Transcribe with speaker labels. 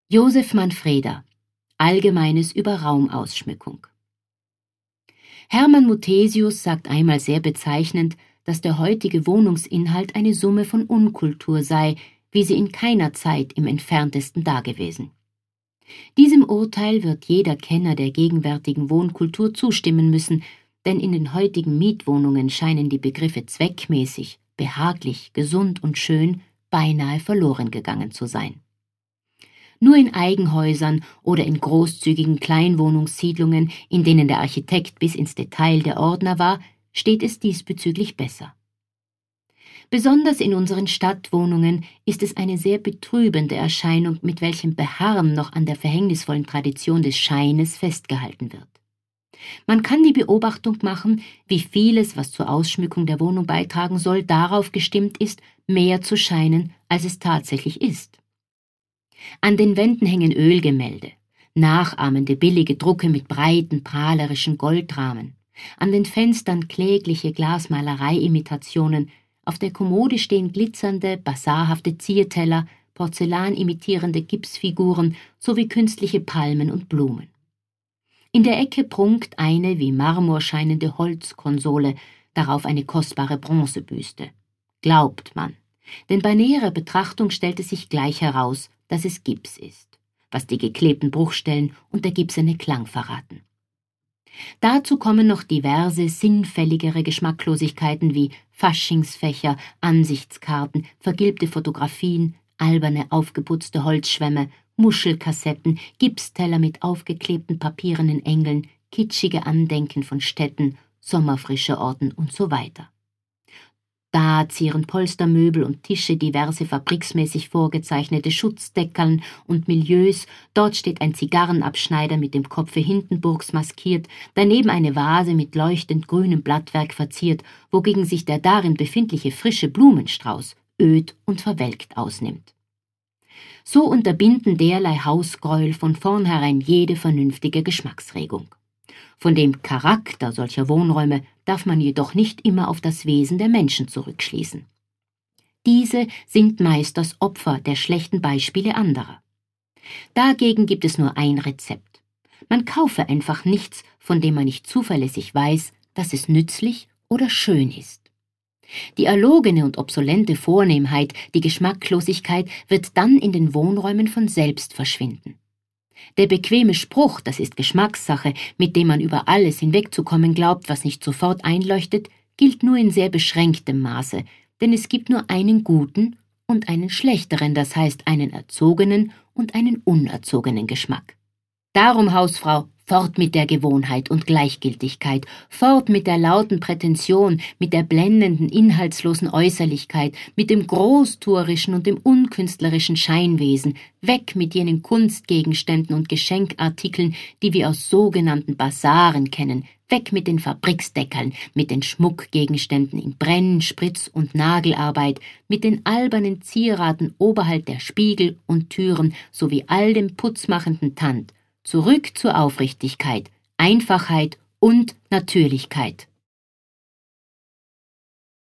Speaker 1: Josef Manfreda, Allgemeines über Raumausschmückung. Hermann Muthesius sagt einmal sehr bezeichnend, dass der heutige Wohnungsinhalt eine Summe von Unkultur sei, wie sie in keiner Zeit im Entferntesten dagewesen. Diesem Urteil wird jeder Kenner der gegenwärtigen Wohnkultur zustimmen müssen, denn in den heutigen Mietwohnungen scheinen die Begriffe zweckmäßig, behaglich, gesund und schön beinahe verloren gegangen zu sein. Nur in Eigenhäusern oder in großzügigen Kleinwohnungssiedlungen, in denen der Architekt bis ins Detail der Ordner war, steht es diesbezüglich besser. Besonders in unseren Stadtwohnungen ist es eine sehr betrübende Erscheinung, mit welchem Beharren noch an der verhängnisvollen Tradition des Scheines festgehalten wird. Man kann die Beobachtung machen, wie vieles, was zur Ausschmückung der Wohnung beitragen soll, darauf gestimmt ist, mehr zu scheinen, als es tatsächlich ist. An den Wänden hängen Ölgemälde, nachahmende billige Drucke mit breiten, prahlerischen Goldrahmen. An den Fenstern klägliche Glasmalerei-Imitationen, auf der Kommode stehen glitzernde, basarhafte Zierteller, porzellanimitierende Gipsfiguren sowie künstliche Palmen und Blumen. In der Ecke prunkt eine wie Marmor scheinende Holzkonsole, darauf eine kostbare Bronzebüste. Glaubt man, denn bei näherer Betrachtung stellt es sich gleich heraus, dass es Gips ist, was die geklebten Bruchstellen und der gipsene Klang verraten. Dazu kommen noch diverse sinnfälligere Geschmacklosigkeiten wie Faschingsfächer, Ansichtskarten, vergilbte Fotografien, alberne aufgeputzte Holzschwämme, Muschelkassetten, Gipsteller mit aufgeklebten papierenen Engeln, kitschige Andenken von Städten, sommerfrische Orten und so weiter. Da zieren Polstermöbel und Tische diverse fabriksmäßig vorgezeichnete Schutzdeckeln und Milieus, dort steht ein Zigarrenabschneider mit dem Kopfe Hindenburgs maskiert, daneben eine Vase mit leuchtend grünem Blattwerk verziert, wogegen sich der darin befindliche frische Blumenstrauß öd und verwelkt ausnimmt. So unterbinden derlei Hausgräuel von vornherein jede vernünftige Geschmacksregung. Von dem Charakter solcher Wohnräume darf man jedoch nicht immer auf das Wesen der Menschen zurückschließen. Diese sind meist das Opfer der schlechten Beispiele anderer. Dagegen gibt es nur ein Rezept. Man kaufe einfach nichts, von dem man nicht zuverlässig weiß, dass es nützlich oder schön ist. Die erlogene und obsolente Vornehmheit, die Geschmacklosigkeit, wird dann in den Wohnräumen von selbst verschwinden. Der bequeme Spruch, das ist Geschmackssache, mit dem man über alles hinwegzukommen glaubt, was nicht sofort einleuchtet, gilt nur in sehr beschränktem Maße, denn es gibt nur einen guten und einen schlechteren, das heißt einen erzogenen und einen unerzogenen Geschmack. Darum, Hausfrau, fort mit der Gewohnheit und Gleichgültigkeit, fort mit der lauten Prätension, mit der blendenden, inhaltslosen Äußerlichkeit, mit dem großtuerischen und dem unkünstlerischen Scheinwesen, weg mit jenen Kunstgegenständen und Geschenkartikeln, die wir aus sogenannten Basaren kennen, weg mit den Fabriksdeckeln, mit den Schmuckgegenständen in Brenn-, Spritz- und Nagelarbeit, mit den albernen Zieraten oberhalb der Spiegel und Türen sowie all dem putzmachenden Tand. Zurück zur Aufrichtigkeit, Einfachheit und Natürlichkeit.